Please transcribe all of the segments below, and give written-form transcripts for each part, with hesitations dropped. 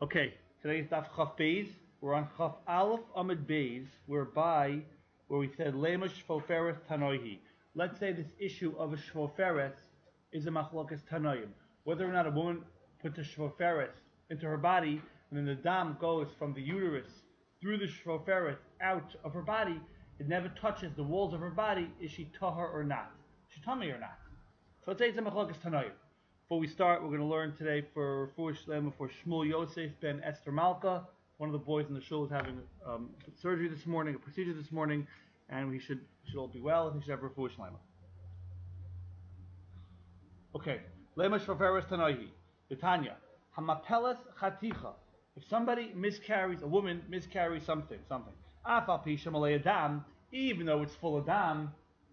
Okay, today's Daf Chaf Beis. We're on Chaf Aleph Amid Beis, where we said Lema Shvoferes Tanoihi. Let's say this issue of a Shvoferes is a Machlokas Tanoim. Whether or not a woman puts a Shvoferes into her body, and then the dam goes from the uterus through the Shvoferes out of her body, it never touches the walls of her body. Is she tahor or not? Is she tummy or not? So let's say it's a Machlokas Tanoim. Before we start, we're going to learn today for Shlema for Shmuel Yosef ben Esther Malka. One of the boys in the shul is having surgery this morning, a procedure this morning, and we should all be well, and he should have refuah Shlema. Okay, Lema Shvoferes Tanoihi. Tanya, Hamapelas Chaticha. If somebody miscarries, a woman miscarries something, Afal Pi Shemalei Adam, even though it's full of dam,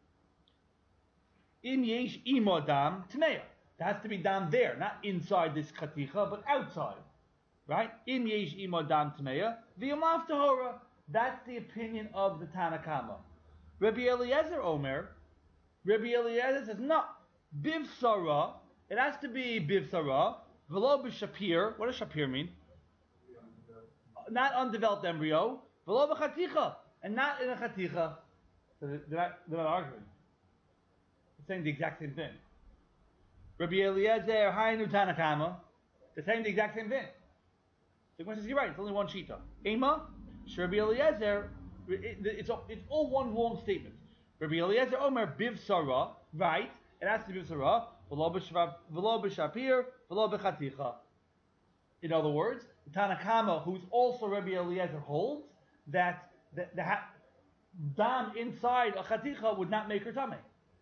In Yesh Imo Dam Tmeya. There has to be dam there, not inside this chaticha, but outside, right? In yesh imo dam tmeya, v'yamav tahora. That's the opinion of the Tana Kama. Rabbi Eliezer Omer. Rabbi Eliezer says no. Biv sarah. It has to be biv sarah. V'lo b'shapir. What does shapir mean? Not undeveloped embryo. V'lo b'chaticha, and not in a chaticha. So they're not arguing. They're saying the exact same thing. Rabbi Eliezer, Hainu Tanakama, they're saying the exact same thing. So the says, you're right, it's only one shita. Ema, Rabbi Eliezer, it's all one long statement. Rabbi Eliezer Omer Biv Sarah, right, it has to be Biv Sarah, V'lo b'shapir, v'lo b'chaticha. In other words, the Tanakama, who's also Rabbi Eliezer, holds that the dam inside a chaticha would not make her tummy.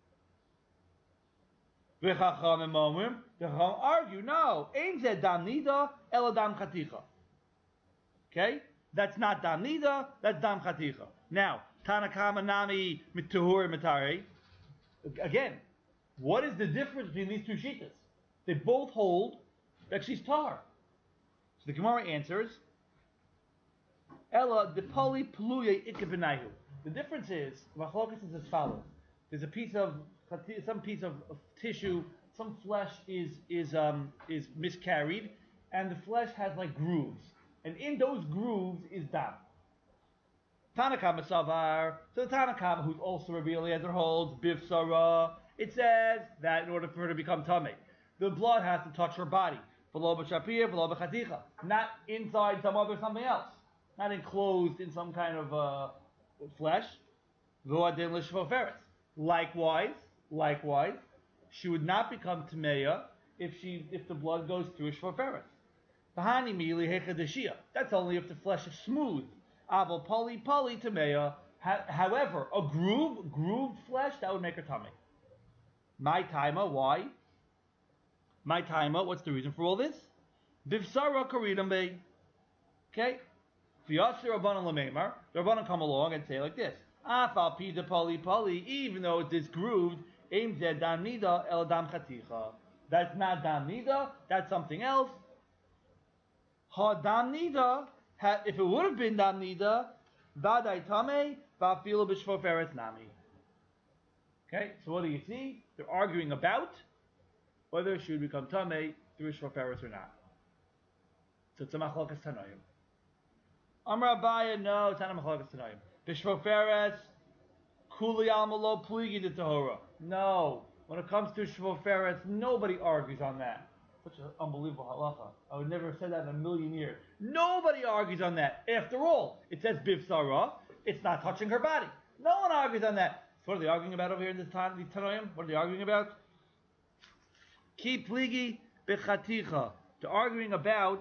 The Chacham argue, no, Ein zeh dam nida, ela dam chaticha. Okay, that's not dam nida, that's dam chaticha. Now, Tanakama nami mituhur mitare. Again, what is the difference between these two shitas? They both hold that she's tar. So the Gemara answers, ela de poli pluye ikabenayu. The difference is, Machlokas is as follows. There's some piece of tissue, some flesh is miscarried, and the flesh has like grooves, and in those grooves is dam. Tanakama savar. So the Tanakama, who's also Rabbi Eliezer, holds biv sarah. It says that in order for her to become tamei, the blood has to touch her body. V'lo b'shapir, v'lo b'chaticha. Not inside something else. Not enclosed in some kind of flesh. V'adin l'shvoferes. Likewise, she would not become tameya if the blood goes through a shvoferes. V'hani mili hechadeshia. That's only if the flesh is smooth. Aval pali tameya. However, a grooved flesh, that would make her tummy. My taima, why? My taima, what's the reason for all this? Bivsara karidam be. Okay? V'yasir rabbanon l'meimar. The rabbanon come along and say like this. Afal pi de pali, even though it is grooved, aim zeh dam nida el dam chaticha. That's not dam nida, that's something else. Ha dam nida, if it would have been dam nida, vadai tame, va'afilo b'shvoferes nami. Okay, so what do you see? They're arguing about whether she would become tame through shvoferes or not. So it's a machlokas tanoim. Amar Abaya, no, it's not a machlokas tanoim. Shvoferes, kuli almalo pligi de tahora. No, when it comes to shvoferes, nobody argues on that. Such an unbelievable halacha. I would never have said that in a million years. Nobody argues on that. After all, it says biv sarah. It's not touching her body. No one argues on that. So what are they arguing about over here in this time? These Tanoim? What are they arguing about? Ki pligi bechaticha. They're arguing about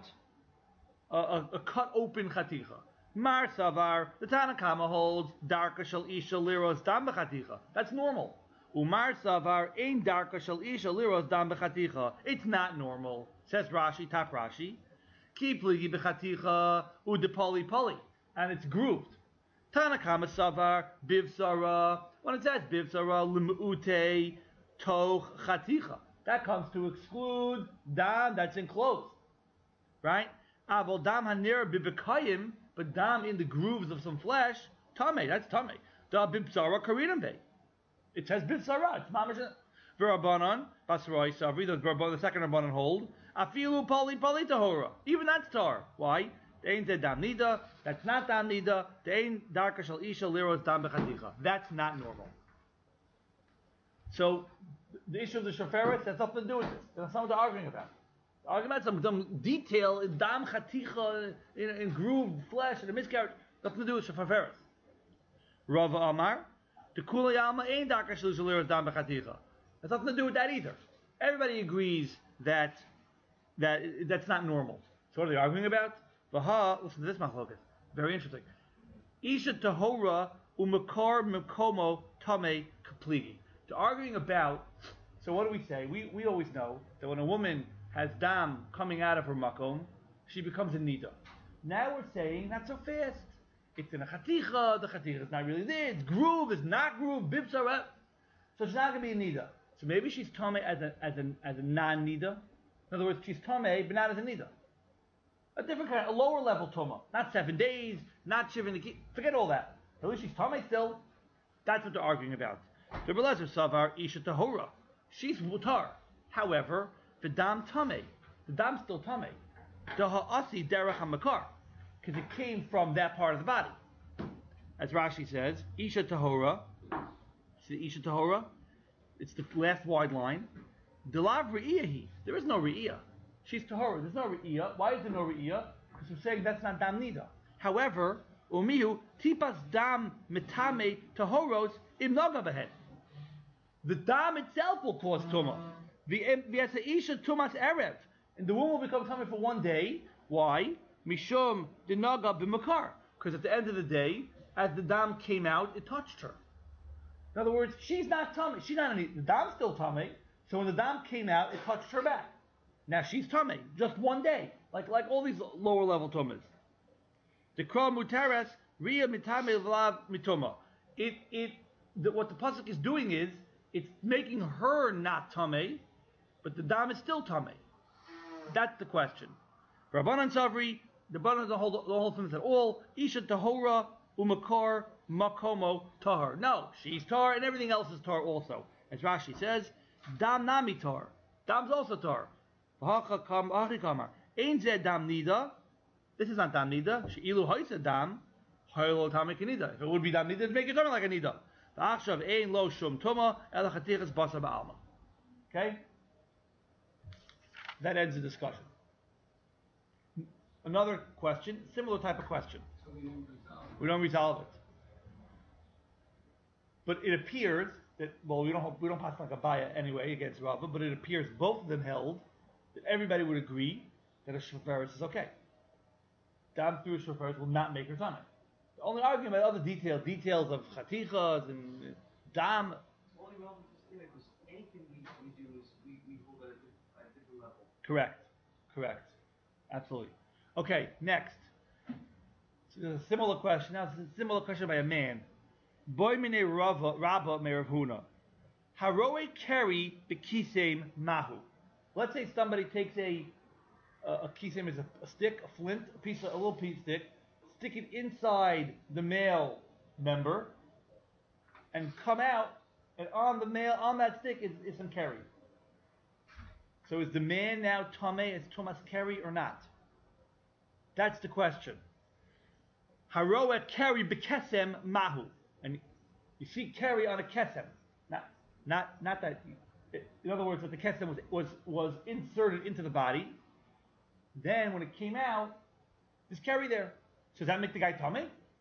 a cut open chaticha. Mar savar, the Tanakama holds darka shel isha liros dam b'chaticha. That's normal. Umar savar ein darka shel isha liros dam b'chaticha. It's not normal. Says Rashi, top Rashi. Ki pligi b'chaticha udepoli, and it's grooved. Tanakama savar biv sarah. When it says biv sarah limute toch chaticha, that comes to exclude dam that's enclosed, right? Avol dam hanir bibekayim. But dam in the grooves of some flesh, tame, that's tame. Da bibsara karinam be. It says bibsara, it's mamash. V'Rabbanan, Basroi Savri, the second Rabbanan hold, Afilu pali tahora. Even that's tar. Why? Dein de dam nida. That's not dam nida. Dein darka shal isha liros dam bechaticha. That's not normal. So the issue of the shoferet has nothing to do with this. That's not what they're arguing about. They're arguing about some detail in dam chaticha, in grooved flesh, and a miscarriage. Nothing to do with shoferet. Rava Amar, the kula yalma ain darka shal isha liros dam bechaticha. Has nothing to do with that either. Everybody agrees that that's not normal. So what are they arguing about? Vaha, listen to this machlokas. Very interesting. Isha tahora umakar mekomo tame kapligi. They're arguing about, so what do we say? We always know that when a woman has dam coming out of her makom, she becomes a nida. Now we're saying, not so fast. It's in a chaticha, the chaticha is not really there, it's groove, it's not groove, bibsaret. So she's not going to be a nida. So maybe she's tame as a non-nida. In other words, she's tame, but not as a nida. A different kind, a lower level tuma. Not 7 days, not shivin the key. Forget all that. At least she's tame still. That's what they're arguing about. The Belezer Savar Isha Tahora. She's mutar. However, the dam tame. The dam's still tame. The ha'asi derech hamakar. Because it came from that part of the body. As Rashi says, Isha Tahora. See Isha Tahora? It's the last wide line. Delav Re'iyahi. There is no Re'iyah. She's Tahora. There's no Re'iyah. Why is there no Re'iyah? Because we're saying that's not Dam Nida. However, Umihu, Tipas Dam Metame Tahoros Im Naga Behed. The Dam itself will cause Tumah. V'yasa Isha Tumas Erev. And the woman will become tummy for 1 day. Why? Mishum Dinaga B'Makar. Because at the end of the day, as the Dam came out, it touched her. In other words, she's not tummy. She's not any. The dam's still tummy. So when the dam came out, it touched her back. Now she's tummy, just 1 day, like all these lower level tummas. The kra mutares ria mitame vlav mitoma. What the pasuk is doing is it's making her not tummy, but the dam is still tummy. That's the question. Rabbanan Savri, the Rabbanan the whole thing is at all isha tahora umakar makomo tahar. No, she's tar and everything else is tar also. As Rashi says, dam nami tar. Dam's also tar. Ein zeh dam nida. This is not dam nida. She'ilu hoysa dam. Hoylo tamek nida. If it would be dam nida, it'd make it tummy like a nida. V'achshav ein lo shum tuma ela chatichas basa ba'alma. Okay? That ends the discussion. Another question, similar type of question. So we don't resolve it. But it appears that, well, we don't pass like a baya anyway against Rava, but it appears both of them held that everybody would agree that a shoferis is okay. Dam through a shoferis will not make her tummy. The only argument about other details of chatichas and dam. It's only relevant to this because anything we do is we hold at a different level. Correct. Absolutely. Okay, next. So there's a similar question. Now it's a similar question by a man. Boy mine Rabba me Rav Huna. Haroe carry bekisem mahu. Let's say somebody takes a kisem is a stick, a flint, a little piece stick, stick it inside the male member, and come out, and on that stick is some carry. So is the man now tameh as Thomas carry or not? That's the question. Haroa carry bekesem mahu, and you see carry on a kesem, not that. In other words, that the kesem was inserted into the body. Then when it came out, there's carry there. So does that make the guy tameh?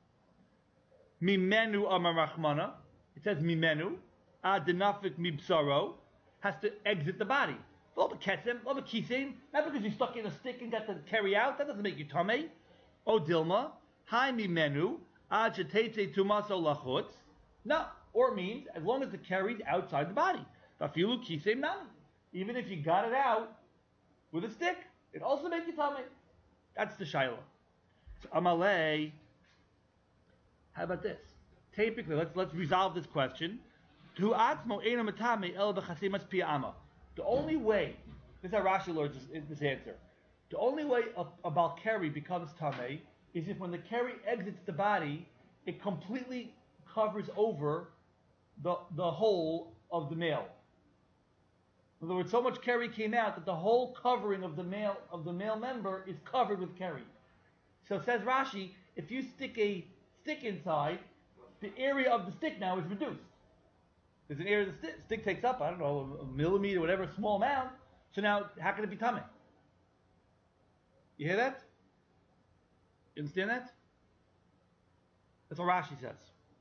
Mimenu amar rachmana. It says mimenu. Adenafik mibsaro has to exit the body. All the kesem, all the kisem, not because you stuck in a stick and got to carry out, that doesn't make you tameh. O dilma, hi mimenu, ajetete tumaso lachutz. No, or it means as long as it carried outside the body. Vafilu kisem nami. Even if you got it out with a stick, it also makes you tameh. That's the shayla. So amalei, how about this? Typically, let's resolve this question. Tu atzmo eina matame el b'chasimas piyama. The only way, this is how Rashi learns this answer. The only way a balkari becomes tameh is if when the keri exits the body, it completely covers over the whole of the male. In other words, so much keri came out that the whole covering of the male member is covered with keri. So says Rashi, if you stick a stick inside, the area of the stick now is reduced. There's an area the stick takes up, I don't know, a millimeter, whatever, a small amount. So now, how can it be tummy? You hear that? You understand that? That's what Rashi says.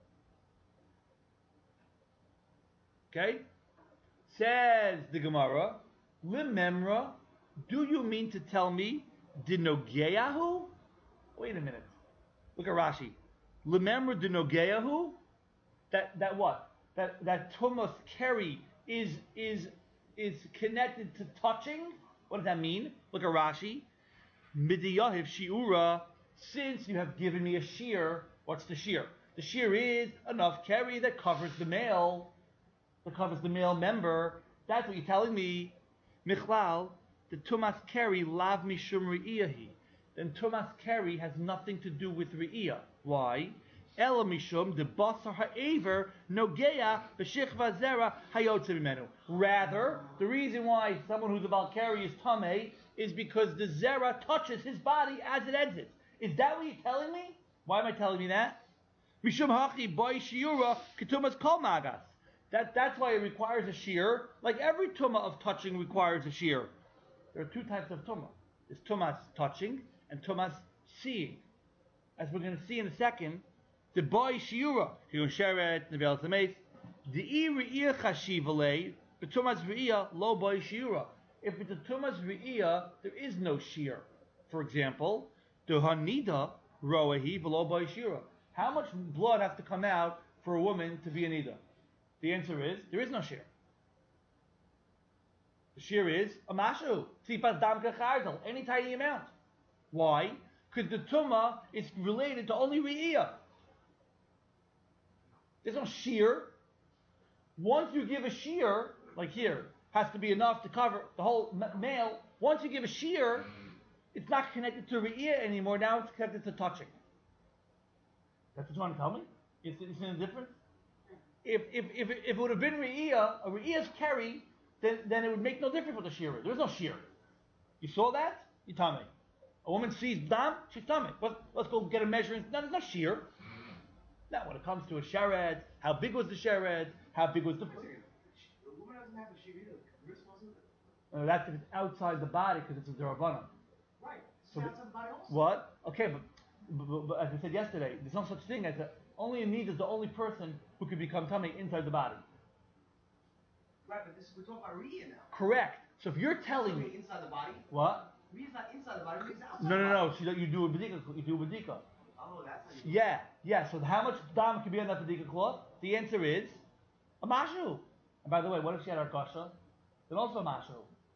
Okay? Says the Gemara, Limemra, do you mean to tell me, Dinogeyahu? Wait a minute. Look at Rashi. Limemra Dinogeyahu? That what? That Tumas Keri is connected to touching? What does that mean? Look at Rashi. Midiyahiv Shiura, since you have given me a shear, what's the shear? The shear is enough keri that covers the male member. That's what you're telling me. Michlal, the Tumas Keri lav mishum re'iyahi. Then Tumas Keri has nothing to do with re'iyah. Why? Ela mishum the basar ha'aver nogeya b'shechva zera hayotze mimenu. Rather, the reason why someone who's a Baal Keri is tamei is because the zera touches his body as it exits. Is that what you're telling me? Why am I telling you that? Mishum hachi boy shiura ketumas kol magas. That's why it requires a shear. Like every tumah of touching requires a shear. There are two types of tumah. There's tumas touching and tumas seeing. As we're going to see in a second, the boy shiura hiusheret nevel tameis the re'iyah chashivale the tumas re'iyah lo boy shiura. If it's a tumas re'iyah, there is no shear. For example, the hanida roahi v'lo boy shiura. How much blood has to come out for a woman to be a nida? The answer is, there is no shear. The shear is a mashu, tzipas dam kacharzel, any tiny amount. Why? Because the tumah is related to only re'iyah. There's no shear. Once you give a shear, like here, has to be enough to cover the whole male. Once you give a shear, it's not connected to re'iyah anymore. Now it's connected to touching. That's what you want to tell me? Is it a difference? If it would have been re'iyah, a re'iyah's keri, then it would make no difference what the shear is. There is no shear. You saw that? You tell me. A woman sees dam, she's tummy. Let's go get a measuring. No, there's no shear. Now, when it comes to a shered, how big was the shered? How big was the... The woman doesn't have a shear either. The wrist wasn't. That's if it's outside the body because it's a derabana. Right. So outside the body also. What? Okay, but as I said yesterday, there's no such thing as only a need is the only person who can become tummy inside the body. Right, but we're talking about re'iyah now. Correct. So if you're telling me inside the body. What? Re'iyah's not inside the body. Re'iyah's outside. No. So you do a bedika. You do a bedika. Oh, that's how you. Yeah. So how much dam can be on that bedika cloth? The answer is a mashu. And by the way, what if she had hargasha? Then also a mashu.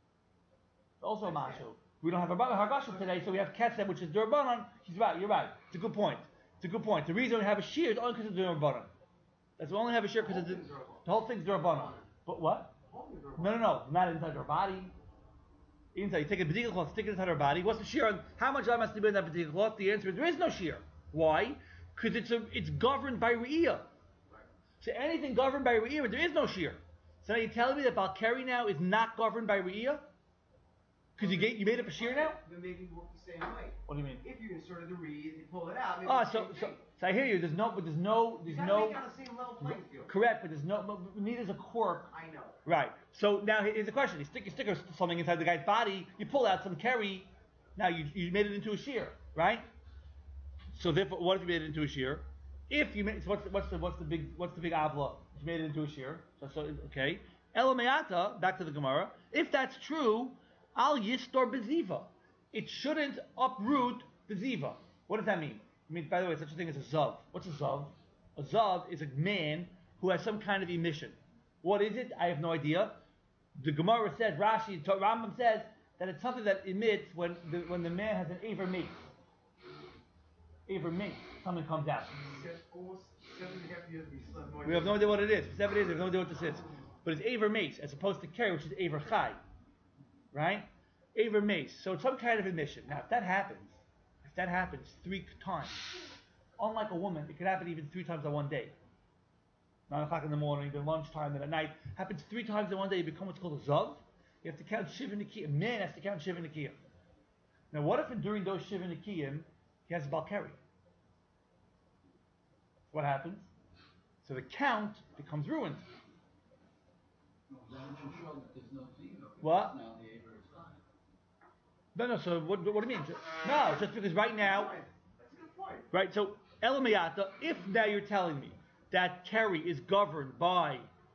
Also a mashu. We don't have a hargasha today, so we have kesem, which is derbanan. He's right. You're right. It's a good point. The reason we have a shear is only because of derbanan. That's we only have a shear because the whole thing's derbanan. But what? No. Not inside her body. Inside, you take a bedika cloth, stick it inside her body. What's the shear on? How much dam has to be in that bedika cloth? The answer is there is no shear. Why? Because it's governed by re'iyah. So anything governed by re'iyah, there is no shear. So now you're telling me that Baal Keri now is not governed by re'iyah? Because you made up a shear now? Then maybe work the same way. What do you mean? If you inserted the re'iyah and pull it out. So I hear you. There's no. You gotta make it on the same level playing field. Correct, but there's no. But neither is a quirk. I know. Right. So now here's the question: you stick something inside the guy's body. You pull out some keri. Now you made it into a shear, right? So therefore, what if you made it into a shear? If you made, so what's the big avla? If you made it into a shear. So okay. Elameata, back to the Gemara. If that's true, al yistor beziva. It shouldn't uproot the ziva. What does that mean? I mean, by the way, such a thing as a zav. What's a zav? A zav is a man who has some kind of emission. What is it? I have no idea. The Gemara says, Rambam says that it's something that emits when the man has an aver mace. Aver mace. Something comes out. Almost 7.5 years we have no idea what it is. For 7 days, we have no idea what this is. But it's aver mace as opposed to keri, which is aver chai. Right? Aver mace. So it's some kind of emission. Now, if that happens 3 times, unlike a woman, it could happen even 3 times in one day. 9 o'clock in the morning, then lunchtime, then at night. Happens 3 times in one day, you become what's called a zav. You have to count Shiva Nikiyim. Man has to count Shiva Nikiyim. Now, what if during those Shiva Nikiyim he has a Balkari? What happens? So the count becomes ruined. What? No. So what do you mean? No, just because right now, right? So Elamayata, if now you're telling me that Keri is governed by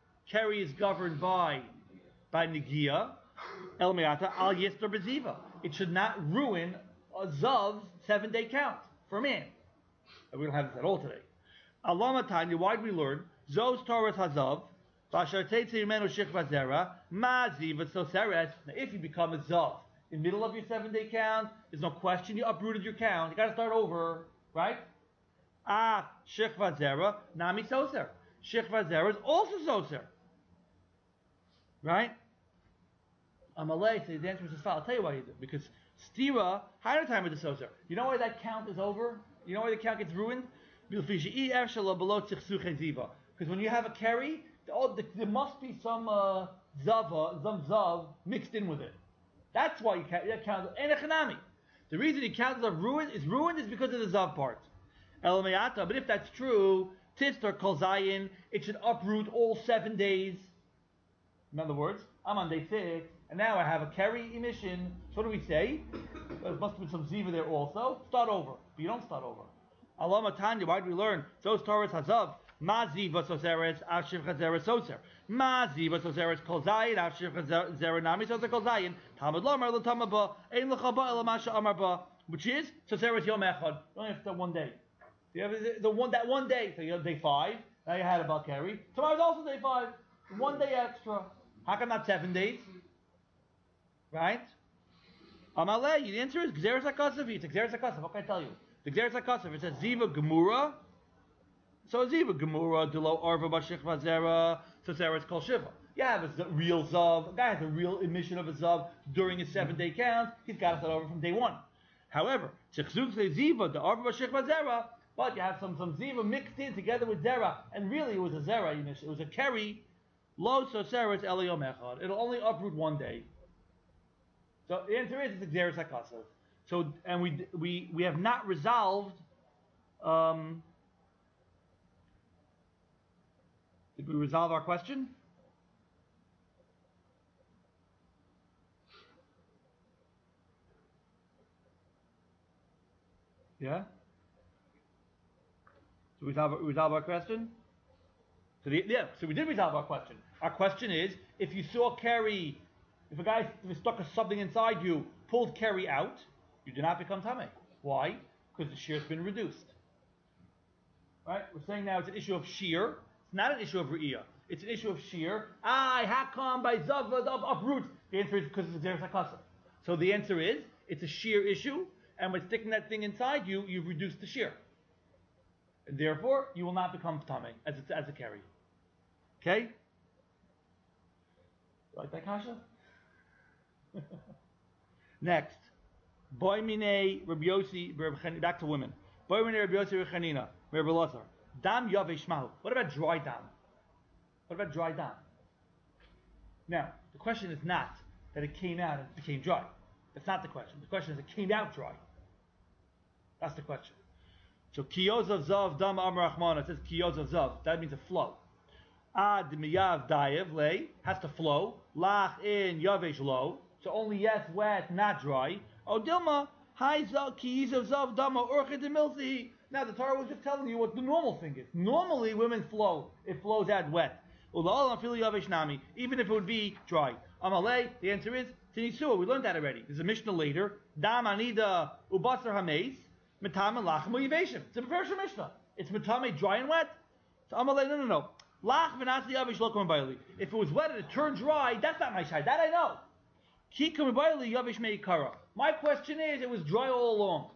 Negia, Elamayata al Yisra Beziva. It should not ruin a Zav's 7-day count for a man. And we don't have this at all today. Alama Tanya, why do we learn? Zos Torah Hazav, Bashar Teitze Yimenu Shich Vazera, Maziva Soseres. Now, if you become a Zav in the middle of your 7-day count, there's no question you uprooted your count. You got to start over, right? Shich Vazera, Nami Soser. Shich Vazera is also Soser, right? Amalei, so the answer is as follows. I'll tell you why you do. Because Stira, higher time with the Soser. You know why that count is over? You know why the count gets ruined? Because when you have a Keri, there must be some zav mixed in with it. That's why you count Enechanami. The reason you count as ruined is because of the zav part. Elamayata, but if that's true, Tistar Kol Zayin, it should uproot all 7 days. In other words, I'm on day 6, and now I have a Keri emission. So what do we say? There must have been some ziva there also. Start over. But you don't start over. Alama Tanya, why do we learn? Those Torahs Hazav, Ma Ziva Soseres, Ashiv Chazera Soser. Ma Ziva Soseres Kol Zayin, Ashiv Chazera Nami Soser Kol Zayin, Talmud Lomar L'Tamaba, Ein L'Chaba Elamasha Amarba, which is Soseres Yom Echad. You only have to 1 day. You have that 1 day. So you have day 5, now you had a Balkari. Tomorrow's also day 5. 1 day extra. How come not 7 days? Right? Amalei, the answer is Gzeres HaKasav. It's Gzeres HaKasav. What can I tell you? The Gzeres HaKasav, it says Ziva Gemura. So Ziva Gemura, Delo Arva Bashich Vazera, Soseres Kol Shiva. You have a real Zav. A guy has a real emission of a Zav during his 7-day count. He's got to start over from day 1. However, Chichzuk says Ziva, the Arva Bashich Vazera, but you have some Ziva mixed in together with Zera. And really it was a Zera emission. It was a Keri. Lo Soseres Eliyom Echad. It'll only uproot 1 day. So the answer is it's Gzeres HaKasav. So, and we have not resolved. Did we resolve our question? Yeah. So we resolve our question. So we did resolve our question. Our question is: if you saw Keri, if a guy stuck something inside you, pulled Keri out, you do not become Tameh. Why? Because the shear's been reduced. Right? We're saying now it's an issue of shear. It's not an issue of Re'iyah. It's an issue of shear. How come by Zavad uproots? The answer is because it's Gzeres HaKasav. So the answer is, it's a shear issue, and by sticking that thing inside you, you've reduced the shear. And therefore, you will not become Tameh as a Keri. Okay? Like that, Kasha? Next. Boy mine Rabbi Yossi, back to women. Boy mine Rabbi Yossi Rechanina, Rabbi Lazar. Dam yavesh mahu. What about dry dam? What about dry dam? Now, the question is not that it came out and became dry. That's not the question. The question is it came out dry. That's the question. So kiyoz of zav dam amar Rahman. It says kiyoz of zav. That means a flow. Ad miyav dayev lay has to flow. Lach in yavesh low. So only yes wet, not dry. Odilma hi zav kiyoz of zav dama urchet demilsi. Now the Torah was just telling you what the normal thing is. Normally women flow. It flows out wet. Even if it would be dry. Amalei, the answer is Tinisua. We learned that already. There's a Mishnah later. Dam anida ubasar hameis metame lachem uyiveshim. It's a Mefurish Mishnah. It's metame dry and wet. So Amalei, no. Lach v'nasi yavish lokum bayli. If it was wet and it turned dry, that's not my shai. That I know. Kikum bayli yavish meikara. My question is, it was dry all along.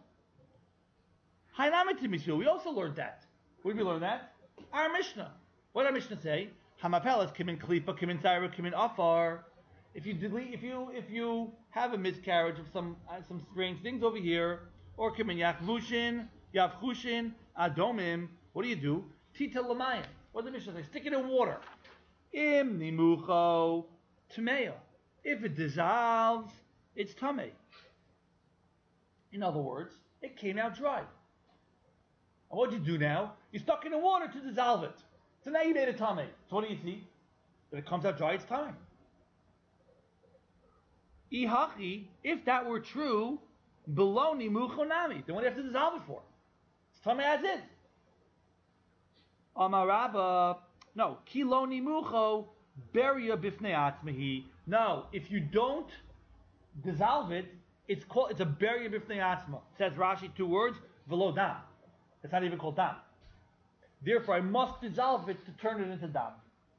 We also learned that. Where did we learn that? Our Mishnah. What did our Mishnah say? Hamapelas kim in klipa, kim in tzaira, kim in afar. If you have a miscarriage of some strange things over here, or kim in yachvushin, yavchushin, adomim, what do? Tita lamayim. What did the Mishnah say? Stick it in water. Im nimucho tmeya. If it dissolves, it's tamei. In other words, it came out dry. And what do you do now? You stuck in the water to dissolve it. So now you made a tamei. So what do you see? When it comes out dry, it's tamei. Ihachi, if that were true, beloni muchonami. Then what do you have to dissolve it for? It's tamei as is. Amarabba, no, kiloni mucho beria bifnei atzmehi. No, if you don't dissolve it, it's a beria bifnei atzma. Says Rashi 2 words, velo dam. It's not even called dam. Therefore, I must dissolve it to turn it into dam.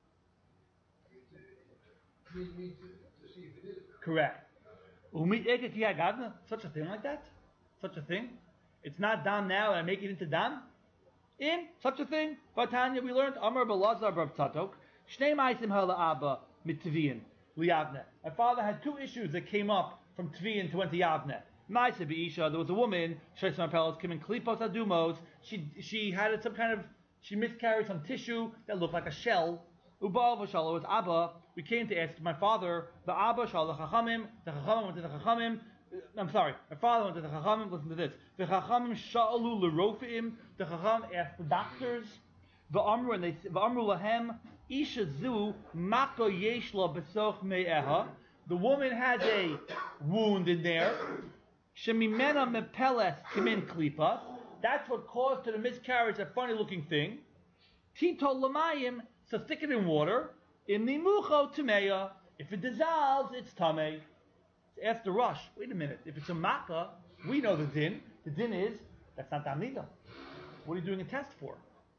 To see if it is. Correct. Such a thing like that? Such a thing? It's not dam now and I make it into dam? In such a thing, Vatanya, we learned Amar Balazar Rav Tzadok, Shnei Maisim Hala Abba mit Tviyin Liyavne. My father had 2 issues that came up from Tviyin to went to Yavne. Maisa Beisha, there was a woman, Shesam Pelos, came in Klipos Adumos. She had some kind of, she miscarried some tissue that looked like a shell. Uba Vashala was Abba. We came to ask my father, the Abba Shal the Chachamim went to the Chachamim. I'm sorry, my father went to the Chachamim, listen to this. The Chachamim sha'alu l'rofim, the Chacham asked the doctors, v'amru, and they v'amru lahem, isha zu mako yeshla b'soch me'eha, the woman has a wound in there, shemimena mepeles kimin klipa, that's what caused her to miscarriage, a funny looking thing, tito lamayim, so stick it in water, in the mucho tumeya, if it dissolves, it's tamei. Ask the Rosh, wait a minute, if it's a makkah, we know the din. The din is, that's not damnida. What are you doing a test for?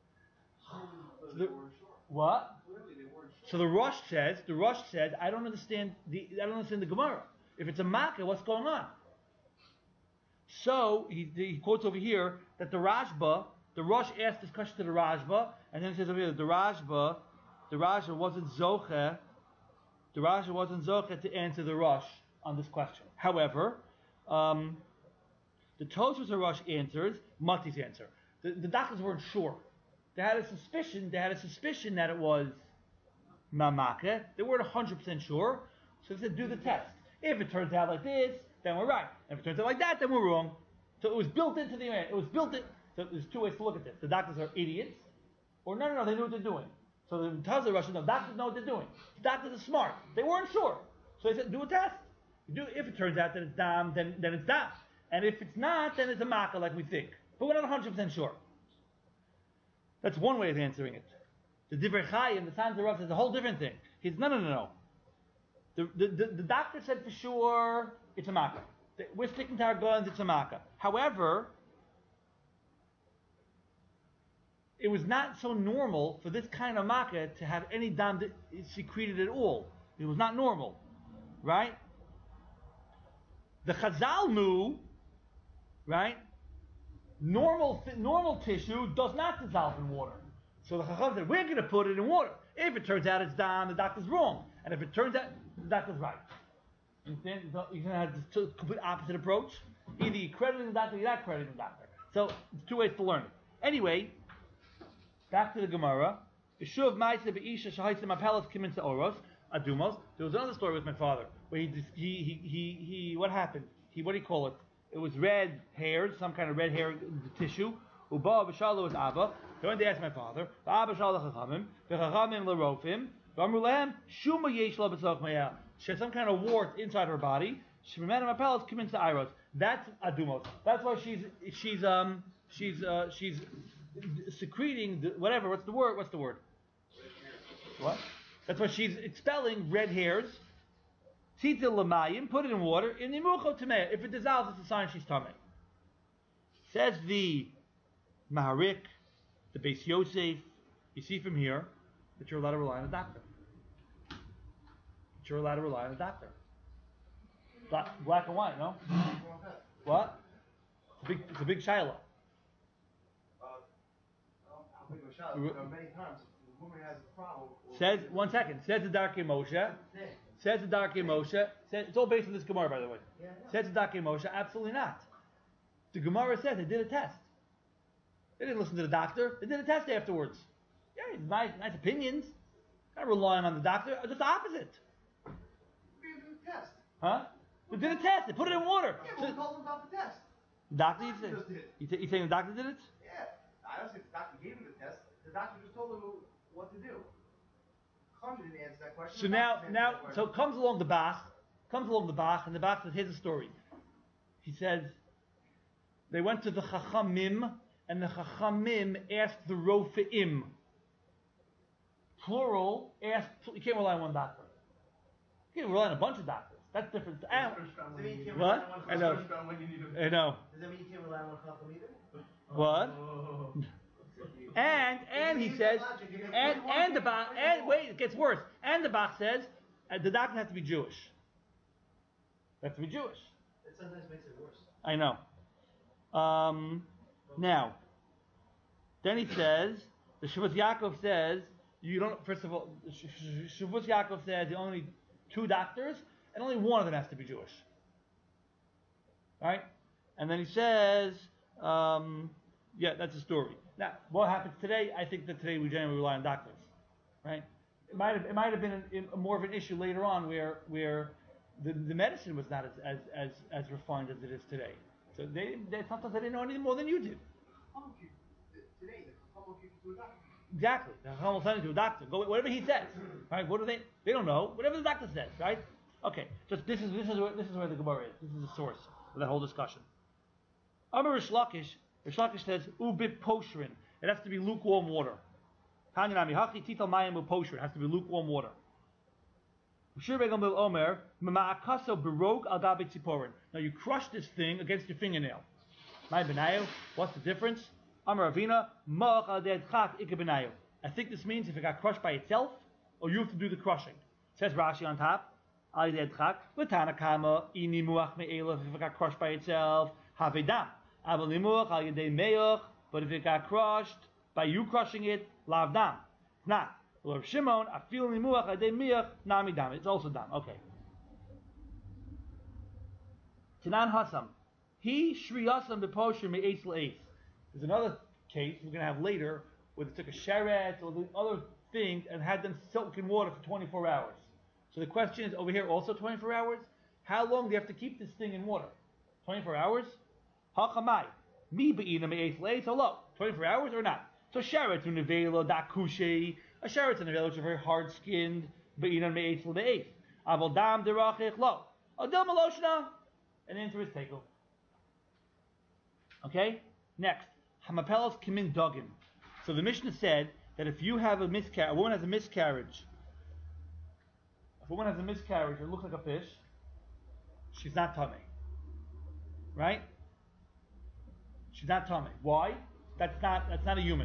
What? So the Rosh says, I don't understand the Gemara. If it's a makkah, what's going on? So he quotes over here that the Rosh asked this question to the Rashba, and then he says over here, the Rashba wasn't zoche to answer the Rosh on this question. However, the Tosfos Rosh answers Mati's answer. The doctors weren't sure. They had a suspicion that it was mamake. They weren't 100% sure, so they said do the test. If it turns out like this, then we're right. If it turns out like that, then we're wrong. So it was built into the man. So there's 2 ways to look at this. The doctors are idiots, or no, they knew what they're doing. So the Tosfos Rosh, no, doctors know what they're doing. The doctors are smart. They weren't sure, so they said do a test. If it turns out that it's dam, then it's dam. And if it's not, then it's a makkah like we think. But we're not 100% sure. That's one way of answering it. The Divrei Chaim, the Sanzer Rav, says a whole different thing. He's no. The doctor said for sure it's a makkah. We're sticking to our guns, it's a makkah. However, it was not so normal for this kind of makkah to have any dam secreted at all. It was not normal. Right? The Chazal knew, right? Normal tissue does not dissolve in water. So the Chacham said, we're going to put it in water. If it turns out it's dam, the doctor's wrong. And if it turns out the doctor's right. You understand? You can have the complete opposite approach. Either you credit the doctor or you're not crediting the doctor. So it's 2 ways to learn it. Anyway, back to the Gemara. Yeshuv Ma'aseh Be'isha Shahaisim Apelas Kimin Oros Adumos. There was another story with my father where he what happened? What do you call it? It was red hairs, some kind of red hair tissue. Uba b'shalu was Abba. They went to ask my father. Abba shalu chachamim. V'chachamim l'rofim. V'amru lehem shuma yesh la b'tzach maya. She had some kind of wart inside her body. Shemimena mapelas come into iros. That's adumos. That's why she's secreting whatever. What's the word? What? That's why she's expelling red hairs. Tita lamayim, put it in water. In imucho tamei. If it dissolves, it's a sign she's tamei. Says the Maharik, the Beis Yosef. You see from here that you're allowed to rely on a doctor. Black and white, no? What? It's a big shiloh. Many times, the woman has a problem. Says, 1 second. Says the Darkei Moshe. It's all based on this Gemara, by the way. Says the Darkei Moshe. Absolutely not. The Gemara says they did a test. They didn't listen to the doctor. They did a test afterwards. Yeah, nice opinions. Not relying on the doctor. Just the opposite. Huh? They did a test. They put it in water. Yeah, but we told them about the test. Doctor, The doctor just did it. you saying the doctor did it? Yeah. I don't think the doctor gave him the test. The doctor just told him what to do. Chum didn't answer that question. So The now, doctor answered that question. comes along the Bach, and the Bach says, here's the story. He says, they went to the Chachamim, and the Chachamim asked the Rofeim. Plural, asked, you can't rely on one doctor. You can rely on a bunch of doctors. That's different. Does that mean you can't What? rely on one I know. Chacham? I know. Does that mean you can't rely on one Chacham either? What? And he says, and the Bach, and wait, it gets worse. And the Bach says, the doctor has to be Jewish. They have to be Jewish. It sometimes makes it worse. I know. Now, then he says, the Shavuot Yaakov says, you don't, first of all, Shavuot Yaakov says there are only 2 doctors, and only one of them has to be Jewish. Right? And then he says, yeah, that's the story. Now, what happens today? I think that today we generally rely on doctors. Right? It might have been more of an issue later on where the medicine was not as refined as it is today. So they sometimes they didn't know anything more than you did. Today, the Chacham will give you to a doctor. Exactly. The Chacham will send you to a doctor. Go whatever he says. Right? What do they? They don't know. Whatever the doctor says. Right? Okay. Just this is where the Gemara is. This is the source of that whole discussion. Amar Rish Lakish says ubit poshrin. It has to be lukewarm water. Hanyanami hachi tital mayim uposhrin. It has to be lukewarm water. Now you crush this thing against your fingernail. What's the difference? I think this means if it got crushed by itself, or you have to do the crushing. Says Rashi on top. If it got crushed by itself, but if it got crushed by you crushing it, lavdam. Not. Rav Shimon, afil nimuach adei miach nami dam. It's also dam. Okay. Tanan Hasam. He shri Hasam beposher me'etz le'etz. There's another case we're going to have later where they took a sheret or the other thing and had them soak in water for 24 hours. So the question is, over here also 24 hours? How long do you have to keep this thing in water? 24 hours? Hachamai. Mi be'ina me'etz le'etz. Hello. 24 hours or not? So sheret univelo da kushe. A sheretz and a which are very hard skinned, be'inan me'etz le'etz. Aval dam derachich lo. Adil maloshna. And into his tekel. Okay? Next. Hamapelos kimin dogim. So the Mishnah said that if you have a woman has a miscarriage. If a woman has a miscarriage, it looks like a fish. She's not tummy. Right? She's not tummy. Why? That's not a human.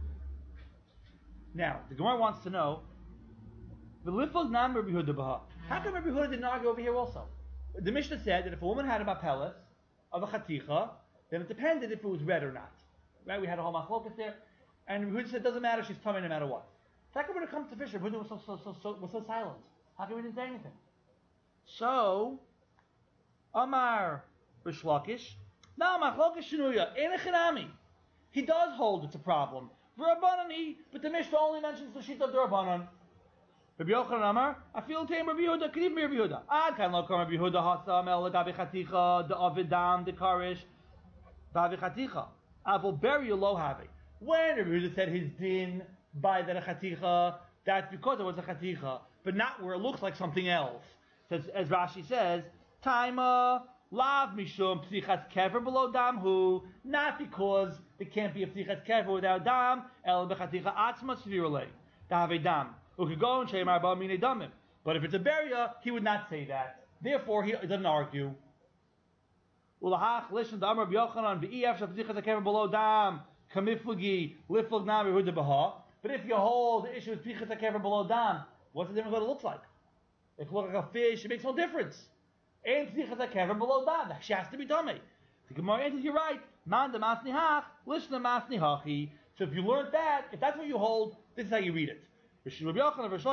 Now, the Gemara wants to know, how come Rabbi Yehuda didn't argue over here also? The Mishnah said that if a woman had a mapelis of a chaticha, then it depended if it was red or not. Right? We had a whole machlokas there, and Rabbi Yehuda said it doesn't matter, she's tummy no matter what. So how come when it comes to fish, Rabbi Yehuda was so silent? How come we didn't say anything? So, Amar Rish Lakish, no, machlokas shenuya, enechinami. He does hold it's a problem. V'Rabbanan but the Mishnah only mentions the Shita D'Rabbanan. Rabbi Yochanan Amar, I feel tame Rabbi Yehuda, K'div Rabbi Yehuda. Ad kan lo kam Rabbi Yehuda hasam el gabi chaticha, the avidam, the karish, bavi chaticha. Avol burial lo havi. When Rabbi Yehuda said his din by the chaticha, that's because it was a chaticha, but not where it looks like something else. So as Rashi says, Taima lav mishum psichas kever below damhu, not because there can't be a psichas kever without dam, el bechaticha atzma svirulei, dahave dam. Who could go and say marba mine damim. But if it's a beria, he would not say that. Therefore, he doesn't argue. Ulahach listen to Amar B'Yochanan v'ef shapzichas kever below dam kamiflugi liflug nam yehuda baha. But if you hold the issue with psichas kever below dam, what's the difference what it looks like? If it looks like a fish, it makes no difference. Ain't psichas kever below dam. She has to be tummy. The Gemara answers, you're right. Man de masni hach, listen to masni hachi. So if you learned that, if that's what you hold, this is how you read it. You're right, it's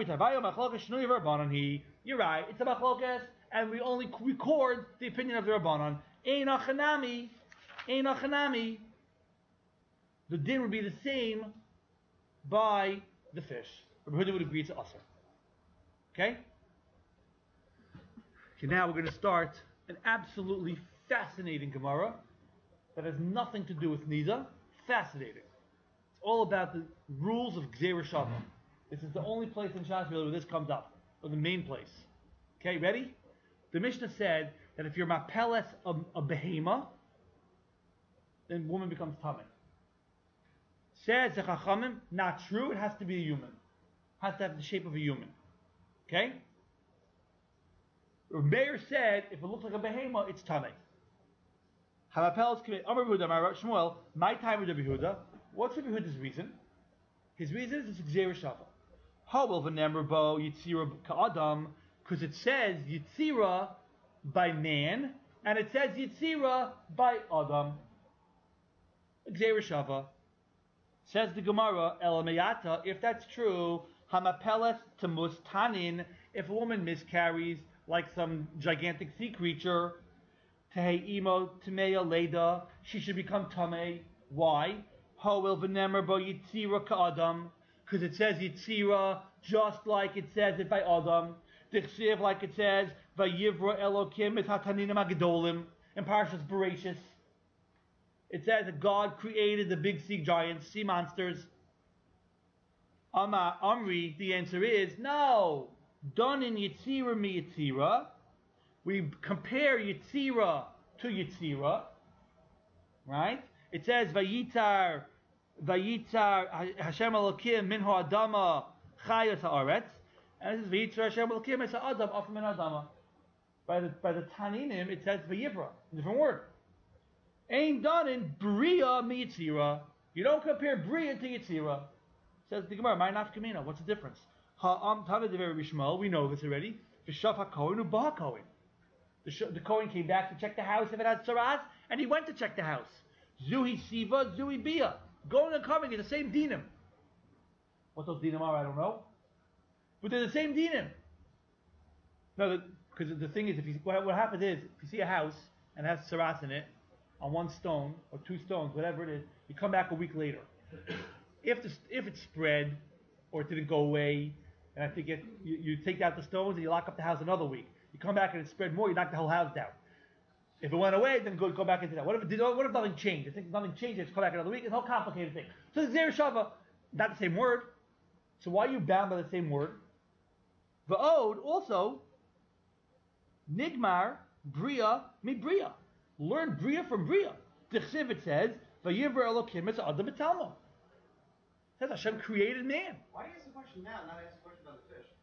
a machlokas, and we only record the opinion of the Rabbanon. Ein achanami. The din would be the same by the fish. Rabbi Yehuda would agree to usher. Okay? Okay, now we're going to start an absolutely fascinating Gemara that has nothing to do with Nida. Fascinating. It's all about the rules of Gzeira Shava. This is the only place in Shas where this comes up, or the main place. Okay, ready? The Mishnah said that if you're mapeles a behema, then woman becomes tamei. Says the Chachamim, not true. It has to be a human. Has to have the shape of a human. Okay? Meir said if it looks like a behema, it's tamei. Hamapeles commit. Amar Yehuda, Shmuel. My time with Rabbi Yehuda. What's Rabbi Yehuda's reason? His reason is it's Gzeira Shava. Hawel v'nemar bo yitzira ka'adam, because it says yitzira by man, and it says yitzira by adam. Gzeira Shava. Says the Gemara, Elamayata, if that's true, hamapeles tamus tanin, if a woman miscarries like some gigantic sea creature, tehei imo tameya leda, she should become tamei. Why? Ho'il v'nemer bo yitzira ka'adam, because it says yitzira just like it says it by Adam. Dichsiv like it says vayivra Elokim es hataninim agadolim in Parshas Bereshis. It says that God created the big sea giants, sea monsters. Amri, the answer is no. Done in Yitzira mi Yitzira. We compare Yitzira to Yitzira. Right? It says Vayitar Hashem Elokim min ha'adama chayas ha'aretz. And it says Vayitar Hashem Elokim es ha'adam af min ha'adama. By the Taninim, it says Vayivra, a different word. Ain't done in Bria mi Yitzira. You don't compare Bria to Yitzira. Says the Gemara, my nafkamina. What's the difference? We know this already. The Kohen came back to check the house if it had saras, and he went to check the house. Zuhi Siva, Zuhi Bia. Going and coming is the same dinim. What those dinim are, I don't know. But they're the same dinim. No, because the thing is, what happens is, if you see a house and it has saras in it, on one stone or two stones, whatever it is, you come back a week later. If it spread or it didn't go away, and I think you take out the stones and you lock up the house another week. You come back and it spread more, you knock the whole house down. If it went away, then go back into that. What if nothing changed? I think nothing changed, it's come back another week. It's a whole complicated thing. So the Gzeira Shava, not the same word. So why are you bound by the same word? Va'od also Nigmar Bria mi Bria. Learn Bria from Bria. Dichsiv it says Vayivra Elokim es Adam b'talmo. It says Hashem created man. Why do you ask the question now, not ask the question about the fish?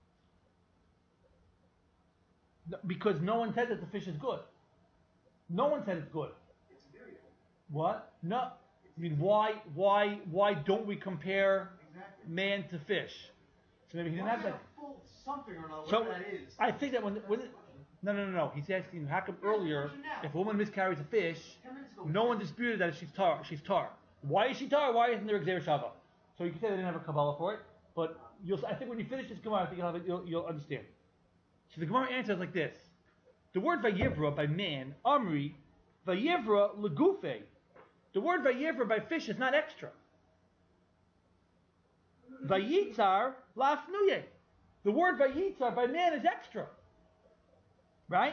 Because no one said that the fish is good. No one said it's good. It's beautiful. What? No. I mean, why don't we compare man to fish? So maybe he didn't have that. Full something or another. So Whatever that is. I think that when no. He's asking how come earlier if a woman miscarries a fish, no one disputed that she's tar. She's tar. Why is she tar? Why isn't there a Gzeira Shava? So you can say they didn't have a Kabbalah for it, but I think when you finish this Gemara, I think you'll understand. So the Gemara answers like this: the word Vayivra by man, Amri, Vayivra legufe. The word Vayivra by fish is not extra. Vayitzar lafnuye. The word Vayitzar by man is extra. Right?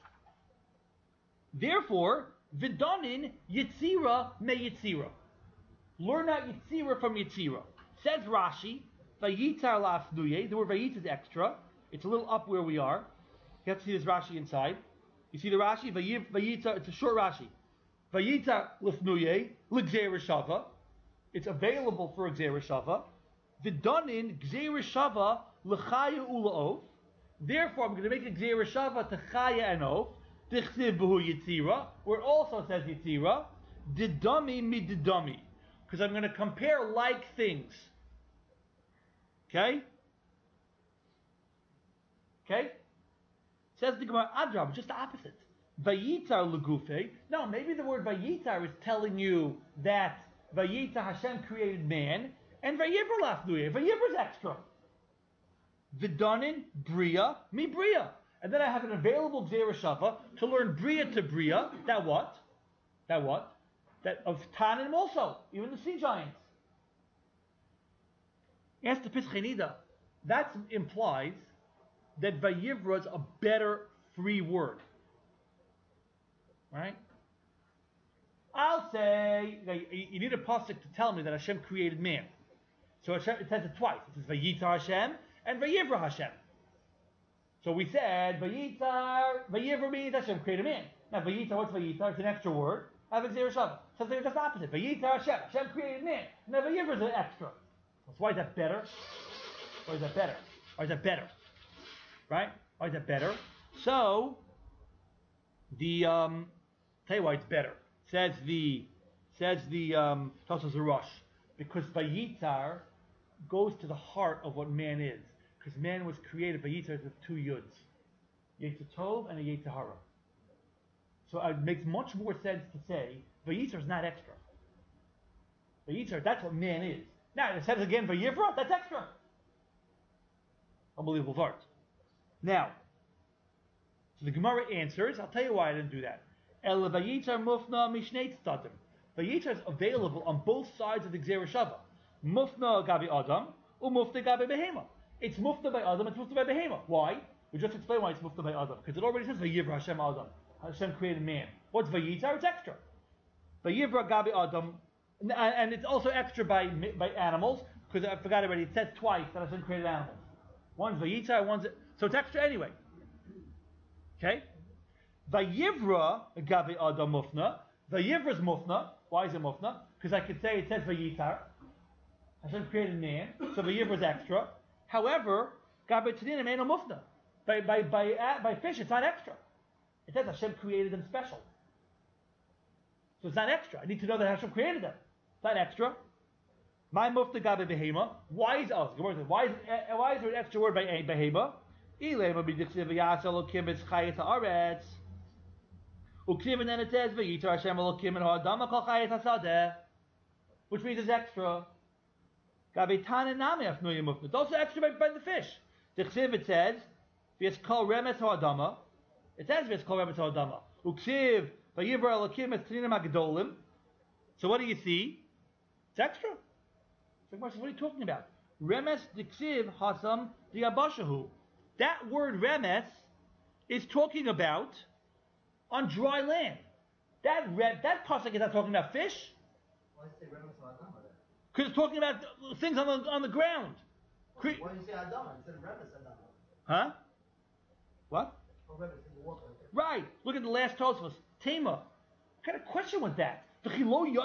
Therefore, Vidanin Yitzira me Yitzira. Learn out Yitzira from Yitzira. Says Rashi, Vayitzar lafnuye. The word Vayitz is extra. It's a little up where we are. You have to see this Rashi inside. You see the Rashi? Vayitzar, it's a short Rashi. Vayitzar lafnuye, l'gzeira shava. It's available for a Gzeira Shava. Vidanin Gzeira Shava l'chaya ula'ov. Therefore, I'm going to make a Gzeira Shava to Chaya and Ov. Dichsiv b'hu Yitzira, where it also says Yitzira. Didami mi didami. Because I'm going to compare like things. Okay? Okay? Says the Gemara, Adrab, just the opposite. Vayitar legufe. No, maybe the word Vayitar is telling you that Vayitar Hashem created man, and Vayivra lafnuye. Vayivra is extra. Vidanin Bria mi Bria. And then I have an available Gzeira Shava to learn Bria to Bria. That what? That of Tanim also, even the sea giants. Ask the Pischei Nida. That implies that Vayivra is a better free word. Right? I'll say, you need a pasuk to tell me that Hashem created man. So Hashem, it says it twice. It says Vayitzar Hashem and Vayivra Hashem. So we said Vayivra means Hashem created man. Now Vayitzar, what's Vayitzar? It's an extra word. I have Xer Shabbat. So it's just opposite. Vayitzar Hashem. Hashem created man. Now Vayivra is an extra. So why is that better? Why is that better? Why is that better? Right? Why is that better? So tell you why it's better. Says the Tosfos Rosh, because Vayitzar goes to the heart of what man is. Because man was created, Vayitzar with two yuds, Yetzer Tov and a Yetzer Hara. So it makes much more sense to say Vayitzar is not extra. Vayitzar, that's what man is. Now it says again Vayivra, that's extra. Unbelievable part. Now, so the Gemara answers. I'll tell you why I didn't do that. El Vayitzar Mufna Mishnei Tzadim. Vayitzar is available on both sides of the Gzera Shava. Mufna Gabi Adam, Mufna Gabi Behema. It's Mufna by Adam, it's Mufna by Behema. Why? We just explained why it's Mufna by Adam. Because it already says Vayivra Hashem Adam. Hashem created man. What's Vayitzar? It's extra. Vayivra Gabi Adam. And it's also extra by animals. Because I forgot already, it says twice that Hashem created animals. One's Vayitzar, one's... So it's extra anyway. Okay? Vayivra Gabi Adam Mufna. Vayivra is Mufna. Why is it Mufna? Because I could say it says Vayitzar. Hashem created man. So Vayivra is extra. However, Gabi Taninim ain't no Mufna. By fish, it's not extra. It says Hashem created them special. So it's not extra. I need to know that Hashem created them. It's not extra. My Mufna Gabi Behema. Why is why is there an extra word by Behema? And then it says Vayitzar Hashem Elokim and Ha'adam Kol Chayes Hasadeh, which means it's extra. Gabi Tanin Nami Afnuyim Mufna. It's also extra by the fish. Dichsiv it says V'yes Kol Remes Ha'adama. It says V'yes Kol Remes Ha'adama. Uksiv Vayivra Elokim Es Taninim HaGedolim. So what do you see? It's extra. So what are you talking about? Remes Dichsiv Hasam Diabashahu. That word Remes is talking about on dry land. That pasuk is not talking about fish. Why did you say Remes Adam? Because it's talking about things on the ground. Why did you say Adam? It said Remes Adam. Huh? What? Oh, Remes in the water. Right. Look at the last Tosfos. Tema. What kind of question was that? One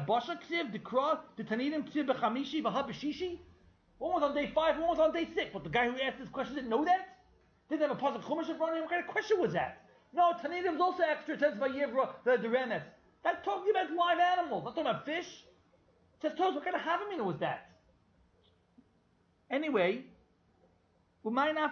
was on day 5, one was on day 6. But the guy who asked this question didn't know that? Didn't have a pasuk chumash in front of him? What kind of question was that? No, Tanidim's also extra. It says Vayivra, the Remes. That's talking about live animals. Not talking about fish. It says, what kind of Havamina was that? Anyway, so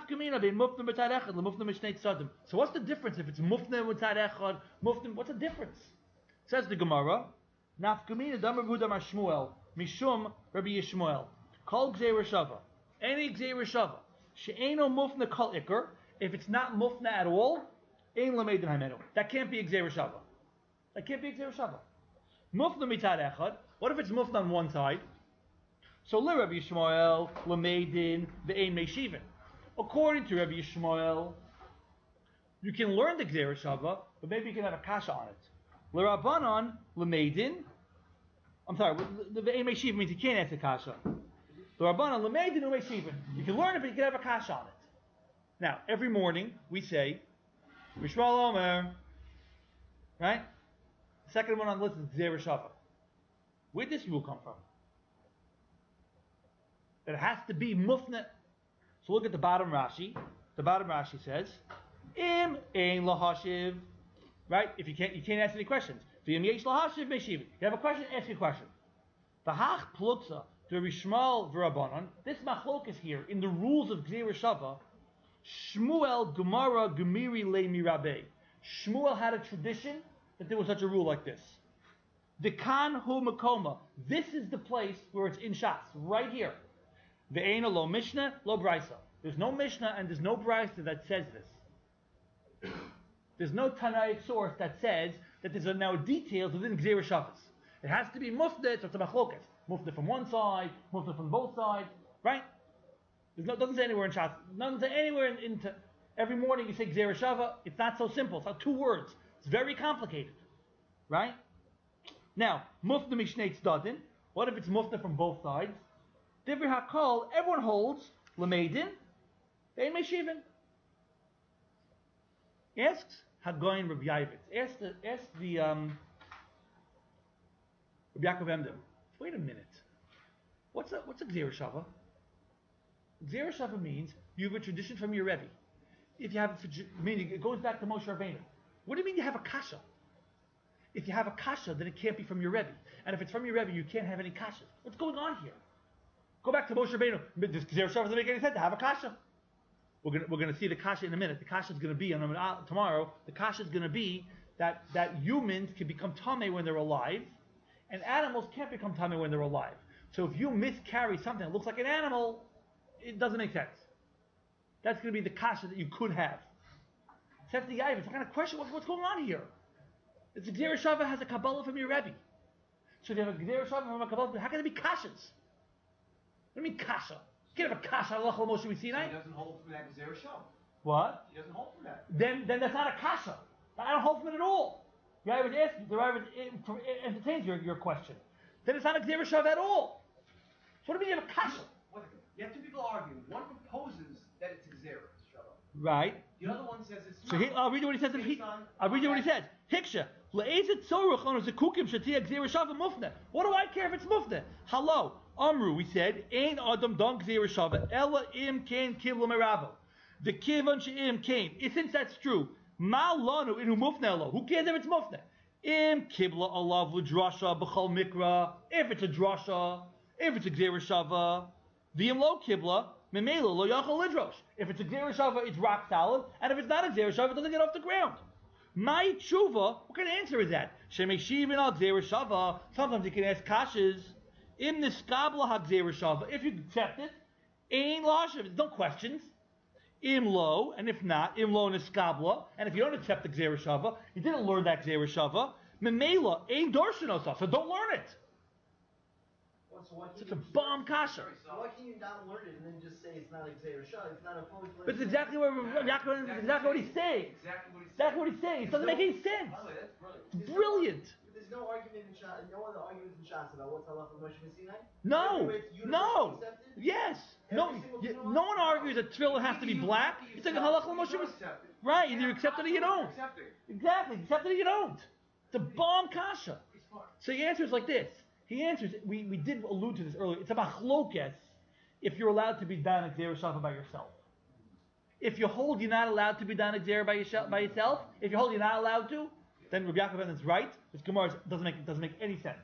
what's the difference if it's Mufna Mutzad Echad, Mufna, what's the difference? Says the Gemara, Nafkamina Damar Vudamar Shmuel, Mishum Rabbi Yishmuel, Kol Gzeir Shava, any Gzeir Shava, She'eno Mufna Kol Iker, if it's not Mufna at all, Ein Lameidin Hamenu. That can't be Gzeir Shava. That can't be Gzeir Shava. Mufna Mitzad Echad, what if it's Mufna on one side? So Le Rabbi Yishmael, Lameidin, Ve'ein Meishivin. According to Rabbi Yishmael, you can learn the Gzeir Shava, but maybe you can have a kasha on it. Le Rabbanon, Lameidin, I'm sorry, the Ve'ein Meishivin means you can't ask a kasha. The Rabbanon, Lameidin, Meishivin. You can learn it, but you can have a kasha on it. Now, every morning, we say, Rishmal Omer, right? The second one on the list is Gzeir Shava. Where did this rule come from? That it has to be Mufna. So look at the bottom Rashi. The bottom Rashi says, Im ein lahashiv. Right? If you can't ask any questions. V'im yesh lahashiv meishiv. You have a question, ask a question. V'hach plutza to Rishmal v'Rabbanon. This machlok is here in the rules of Gzeir Shava. Shmuel Gemara Gemiri Le Mirabe. Shmuel had a tradition that there was such a rule like this. The Kan Hu Makoma. This is the place where it's in Shas, right here. Ve'ena lo Mishnah lo Brisa. There's no Mishnah and there's no Brisa that says this. There's no Tanaic source that says that there's now details within Gzeir Shavas. It has to be Mufna, so it's a machlokas. Mufna from one side, Mufna from both sides, right? Doesn't say anywhere in Shas. Doesn't say anywhere into. Every morning you say Gzeira Shava. It's not so simple. It's not two words. It's very complicated, right? Now, Mufna Mishnei Tzadin. What if it's Mufna from both sides? Divri Hakol. Everyone holds Lameidin. They Meshivin. Asks Hagoyin Rabbi Yavitz. Ask the Rabbi Yaakov Emden. Wait a minute. What's a Gzeira Shava? Gzeira Shava means you have a tradition from your Rebbe. If you have meaning, it goes back to Moshe Rabbeinu. What do you mean you have a kasha? If you have a kasha, then it can't be from your Rebbe. And if it's from your Rebbe, you can't have any kashas. What's going on here? Go back to Moshe Rabbeinu. Does Gzeira Shava doesn't make any sense to have a kasha? We're going to see the kasha in a minute. The kasha is going to be tomorrow. The kasha is going to be that humans can become tamei when they're alive, and animals can't become tamei when they're alive. So if you miscarry something that looks like an animal, it doesn't make sense. That's going to be the kasha that you could have. Says the Yavitz, what kind of question? What's going on here? It's a Gzeira Shava has a Kabbalah from your Rebbe. So if you have a Gzeira Shava from a Kabbalah, how can it be kashas? What do you mean kasha? You can't have a kasha Allah Moshe Sinai. So he doesn't hold from that Gzeira Shava. What? He doesn't hold from that. Then that's not a kasha. I don't hold from it at all. The Yavitz entertains your question. Then it's not a Gzeira Shava at all. So what do you mean you have a kasha? You have two people arguing. One proposes that it's a Gzeira Shava. Right. The other one says it's So not. I'll read you what he says. I'll read you what he says. Hiksha. What do I care if it's mufne? Hello. Amru, we said, Ein Adam Don Gzeira Shava, Ella Im Kain Kibla Meravo. The Kivan She'im Kain. Since that's true, Ma Lanu Inu Mufne Elo. Who cares if it's mufne? Im Kibla Alav Drasha B'chol Mikra. If it's a drasha, if it's a Gzeira Shava, V'im Lo Kibla, Memela Lo Yachol Lidrosh. If it's a Gzeira Shava, it's rock solid, and if it's not a Gzeira Shava, it doesn't get off the ground. My tshuva, what kind of answer is that? Shemeshivin al Gzeira Shava. Sometimes you can ask kashas. Im niskabla ha Gzeira Shava. If you accept it, ein lashav. There's no questions. Im lo, and if not, im lo niskabla. And if you don't accept the Gzeira Shava, you didn't learn that Gzeira Shava. Memela ein dorshanosa. So don't learn it. It's a bomb kasha. Why can't you not learn it and then just say it's not a Gzeira Shava? It's not a fully fledged. But it's exactly what he's saying. Exactly what he's saying. It doesn't make any sense. It's brilliant. There's no argument in Shas, no other arguments in Shas about what's halacha Moshe Sinai? No. Yes. No one argues that tefillin has to be black. It's like a halacha Moshe. Right. Either you accept it or you don't. Exactly. Accept it or you don't. It's a bomb kasha. So he answers like this. He answers. We did allude to this earlier. It's about chlokes. If you're allowed to be done a Gzeira Shava by yourself. If you hold you're not allowed to be done a Gzeira by yourself. If you hold you're not allowed to, then Rabbi Yaakov is right. This Gemara doesn't make any sense.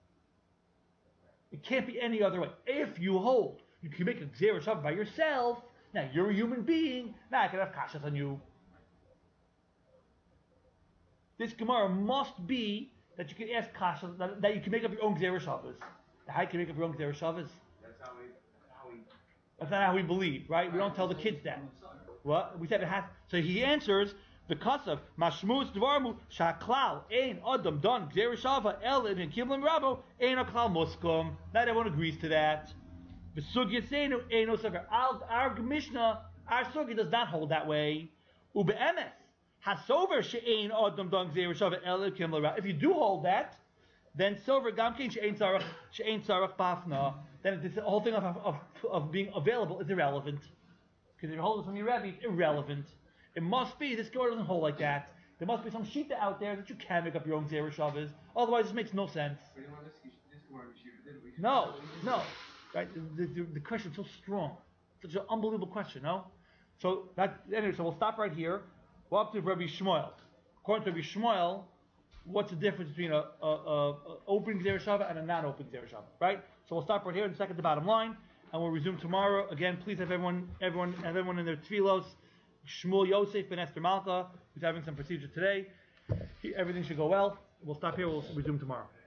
It can't be any other way. If you hold you can make a Gzeira Shava by yourself. Now you're a human being. Now I can have kashas on you. This Gemara must be that you can ask kashas, that you can make up your own Gzeira Shavas. How you can make up your own Gzeira Shavas? That's not how we believe, right? We don't tell the kids that. What? We said it has. So he answers the kasav mashmus dvarmu shaklal ein adam don Gzeira Shava el in kiblim rabo ein aklal muskum. Not everyone agrees to that. The sugya seinu ein osaver. Our Mishnah, our sugya does not hold that way. Ubeemes. Hasover she'ein adam don Gzeira Shava el in kiblim rabo. If you do hold that, then silver gamkin she'ein tzarach bafna. Then this whole thing of being available is irrelevant. Because if you hold it from your Rebbe, it's irrelevant. It must be, this Gemara doesn't hold like that. There must be some shita out there that you can make up your own Gzeira Shavas. Otherwise, this makes no sense. No. Right? The question is so strong. Such an unbelievable question, no? So we'll stop right here. We're up to Rabbi Shmuel. According to Rabbi Shmuel, what's the difference between a open Gzeira Shava and a non-open Gzeira Shava, right? So we'll stop right here and second the bottom line, and we'll resume tomorrow. Again, please have everyone in their tefillos. Shmuel Yosef ben Esther Malka, who's having some procedure today. Everything should go well. We'll stop here. We'll resume tomorrow.